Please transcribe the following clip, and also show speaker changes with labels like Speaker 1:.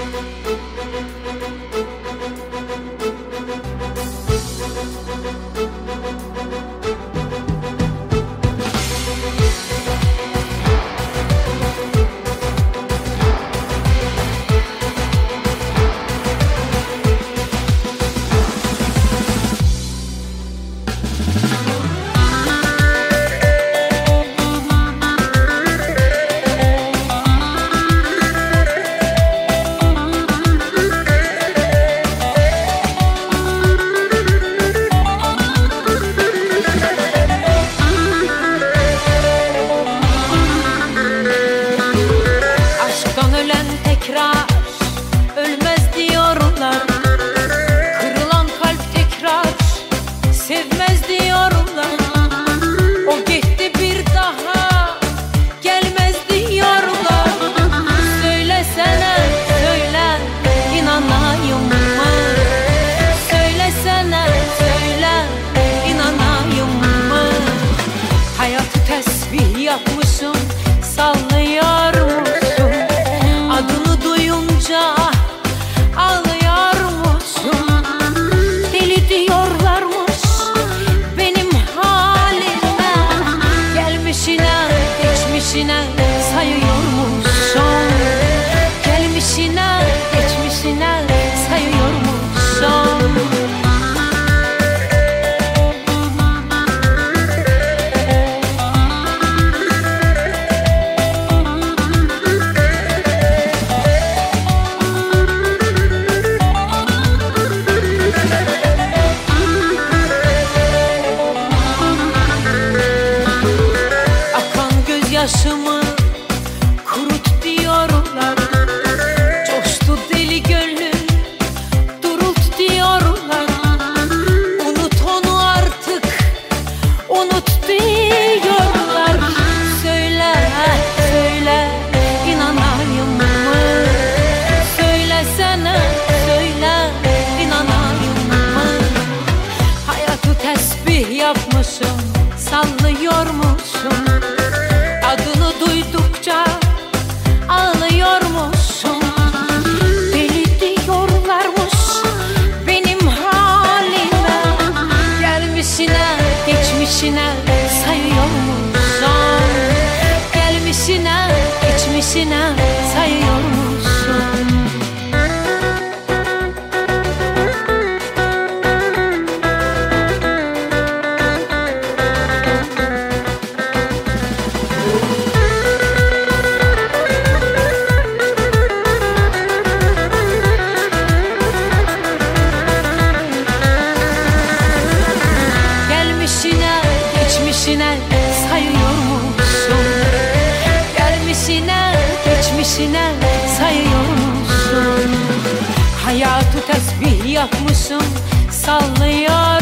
Speaker 1: Yapmışım, sallıyor musun? Adını duyunca ağlıyor musun? Deli diyorlarmış benim halime. Gelmişine geçmişine sayıyor musun? Gelmişine geçmişine sayıyor musun? Yaşımı kurut diyorlar, coştu deli gönlüm durult diyorlar. Unut onu artık, unut diyorlar. Söyle, söyle, inanayım mı? Söylesene, söyle, inanayım mı? Hayatı tesbih yapmışım, sallıyor musun? Adını duydukça ağlıyor musun? Deli diyorlarmış benim halime. Gelmişine geçmişine sayıyor musun? Gelmişine geçmişine sayıyor musun? Geçmişine sayıyor musun? Gelmişine geçmişine sayıyor musun? Hayatı tesbih yapmışım, sallıyor